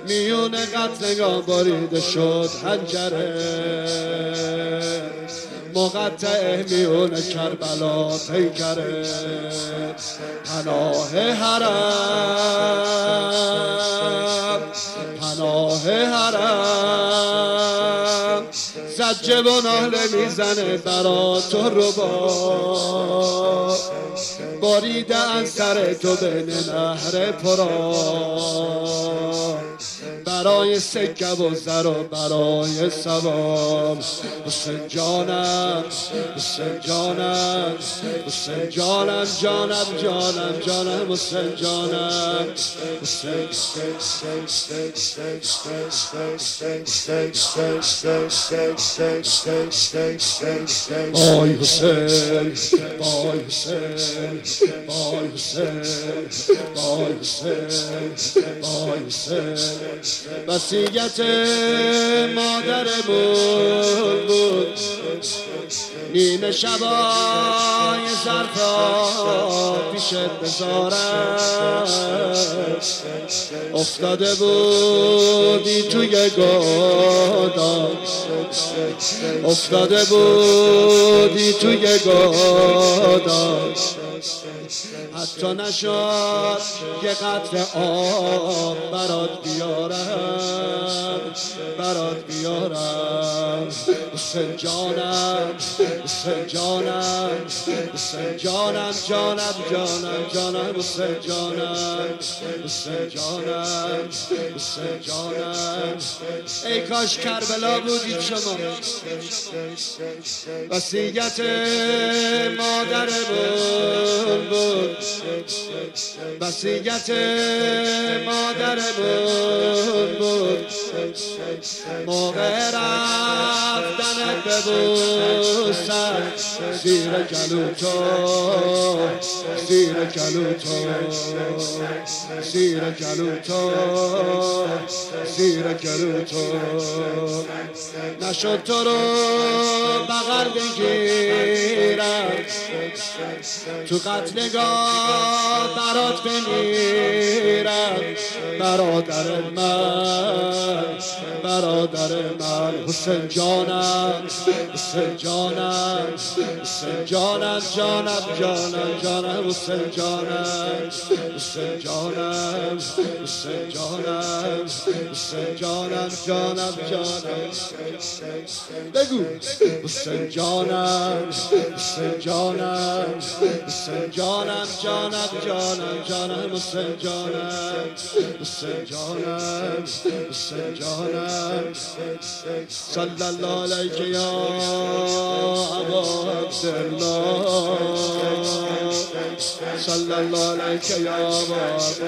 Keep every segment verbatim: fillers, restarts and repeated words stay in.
میون قتلگاه باریده شد حنجره مقطع میون کربلا پیکره پناه حرم پناه حرم زجه و ناله میزنه برا تو رو با باریده از سر تو بین نهر پرا برای سکه و زر و برای ثواب حسین جانم حسین جانم حسین جانم جانم جانم جانم حسین جانم حسین آی حسین آی حسین آی حسین آی حسین آی حسین وصیت مادرمون بود نیمه شبای ظرفا پیشت بذارم افتاده بودی توی گودال افتاده بودی توی گودال حتی نشد یه قطره آب برات بیارم برات بیارم حسین جانم حسین جانم حسین جانم جانم جانم جانم حسین جانم حسین جانم حسین جانم ای کاش کربلا بودید شما وصیت مادرمون بود وصیت مادرمون بود موقع رفتنت ببوسم زیر گلو تو زیر گلو تو زیر گلو تو زیر گلو تو نشد تو رو بغل بگیرم تو قتلگاه برات بمیرم برادر من برادر من حسین جانم حسین جانم حسین جانم جانم جانم جانم حسین جانم حسین جانم حسین جانم حسین جانم جانم جانم بگو حسین جانم حسین جانم حسین جانم جانم جانم جانم حسین جانم حسین جانم حسین جانم صلی الله علیک یا ابا عبدالله صلی الله علیک یا ابا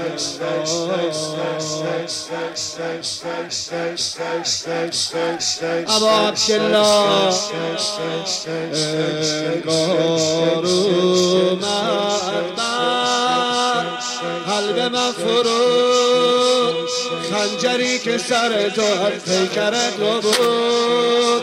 عبدالله ابا عبدالله انگار اومد بر قلب من فرود خنجری که سر تو از پیکرت رو بود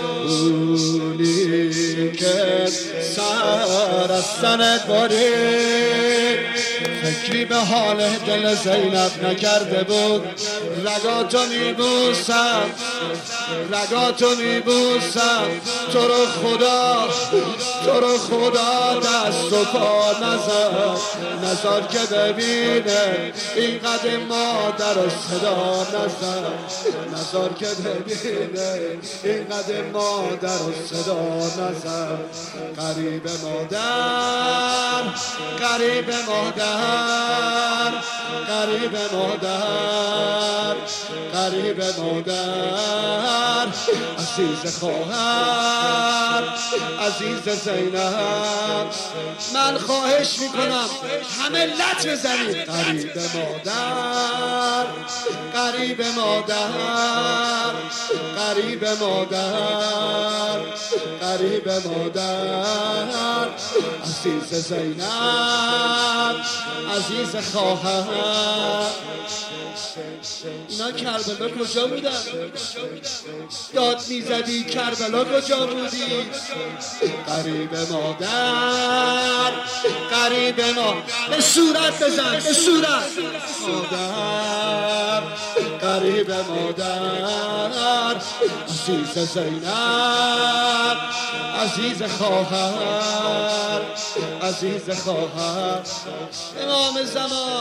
اونی که سر از سنت بارید فکری به حال دل زینب نکرده بود رگاتو میبوسم رگاتو میبوسم تو رو خدا تو رو خدا دست و پا نزد نزار که ببینه اینقدر مادر و صدا نزد نزار که ببینه اینقدر مادر و صدا نزد قریب مادر قریب مادر قریب مادر قریب مادر عزیز خواهر عزیز زینب من خواهش میکنم همه لط بزنید قریب مادر قریب مادر قریب مادر قریب مادر عزیز زینب عزیز خواهر اینا کربلا کجا بودن؟ داد میزدی کربلا کجا بودی؟ قریب مادر قریب ما به صورت بزن به صورت مادر قریب مادر، عزیز زینب، عزیز خواهر، عزیز خواهر، امام زمان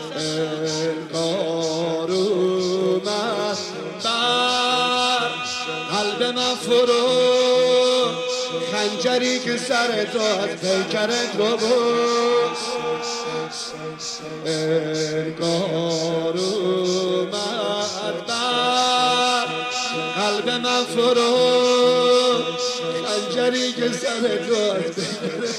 انگار اومد بر قلب من فرو، خنجری که سر تو از پیکرت رو بود، انگار اومد بر قلب من فرو، خنجری که سر تو از پیکرت،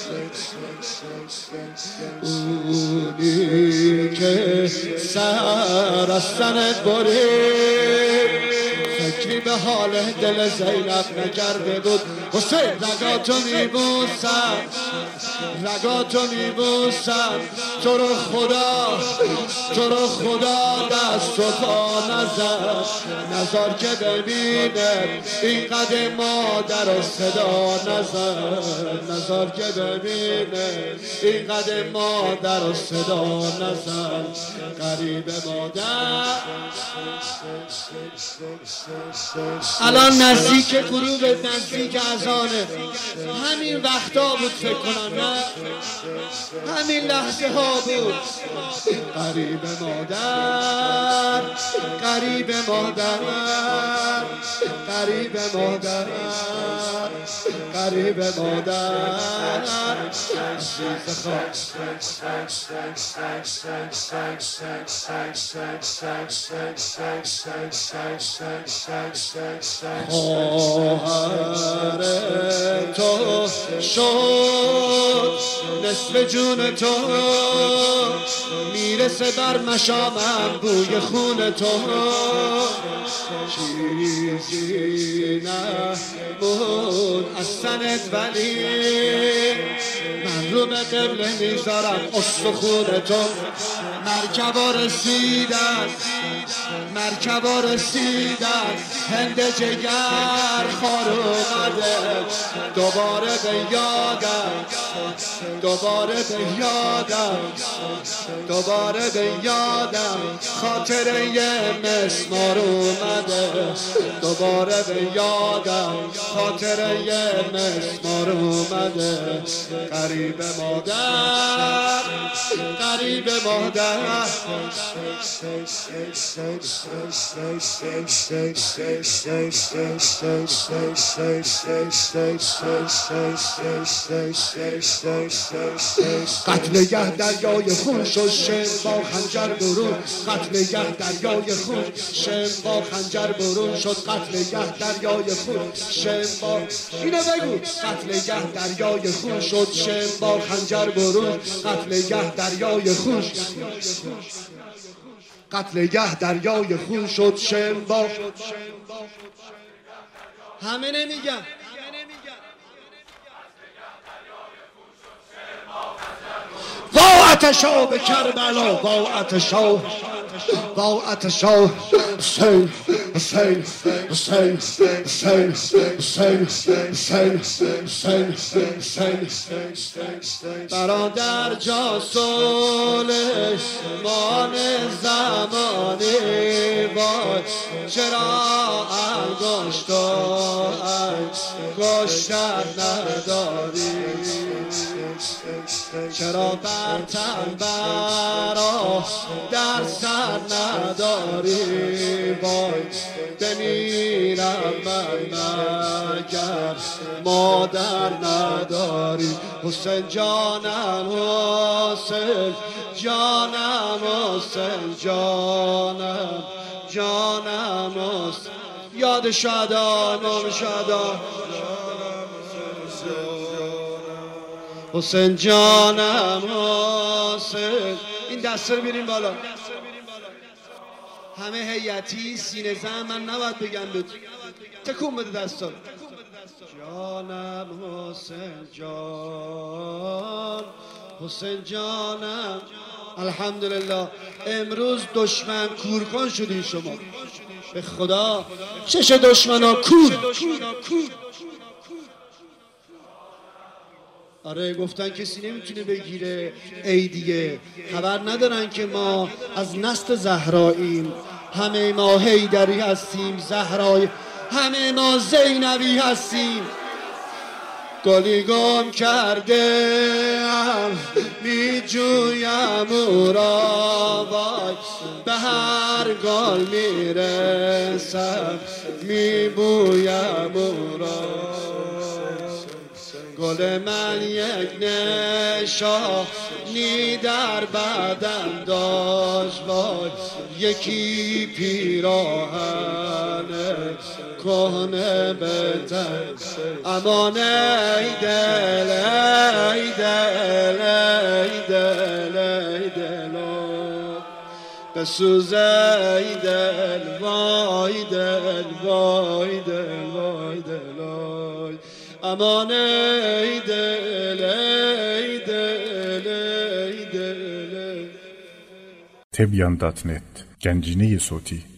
اونی که سر از سنت برید، فکری به حال دل زینب نکرده بود. حسین رگاتو میبوسم، رگاتو میبوسم، تو رو خدا، تو رو خدا دست و پا نزد، نزار که ببینه اینقدر مادر و صدا نزد، نزار که ببینه اینقدر مادر و صدا نزد، قریب مادر. الان نزدیک غروب، نزدیک اذانه، همین وقتا بود فکر کنم، نه همین لحظه ها بود. قریب مادر، قریب مادر، قریب مادر، قریب مادر، عزیز خواهر، خواهر تو شد نصف جون تو، میرسه بر مشامم بوی خون تو، چیزی نمون از سنت ولی من رو به قبله میذارم استخون تو. مرکبا رسیدن، مرکبا رسیدن، هند جگر خار اومده، دوباره به یادم، دوباره به یادم، دوباره به یادم، خاطره مسمار اومده، دوباره به یادم، خاطره مسمار اومده، قریب مادر، قریب مادر. قتل یه دریای خون شد، شم با خنجر برون، قتل یه دریای خون، شم با خنجر برون شد، قتل یه دریای خون، شم با، اینو بگو، قتل یه دریای خون شد، شم با خنجر برون، قتل یه دریای خون، قتل یه دریای خون شد، شم با، همه نمیگم، با اتشا به کربلا، با اتشا، با اتشا، حسین، حسین، حسین، حسین، حسین، حسین، حسین، حسین، برادر جا صلح مان زمانی، وای چرا انگشتا انگشتر نداری، چرا بر تن برا در سر نداری، وای بمیرم من مگر مادر نداری. حسین جانم، حسین جانم، حسین جانم، جانم حسین، یاد شادان و شادان، حسین جانم، حسین. این دست رو بیاریم بالا، همه هیئتی سینه زن، من نباید بگم بود، تکون بده دستا. جانم حسین جان، حسین جانم. الحمدلله امروز دشمن کورکن شدین شما، به خدا چش دشمن ها کور. آره گفتن کسی نمیتونه بگیره ای دیگه، خبر ندارن که ما از نسل زهراییم، همه ما حیدری هستیم زهرای، همه ما زینبی هستیم. گلی گم کرده می جویم او را، وای به هر گل می رسم می بویم او را. گل من یک نشانی در بدن داشت، وای یکی پیراهن کهنه به تن. امان ای دل ای دل ای دل ای دل بسوز ای دل وای دل وای دل وای دل امان ای دل ای دل ای دل. تبیان دات نت گنجینه صوتی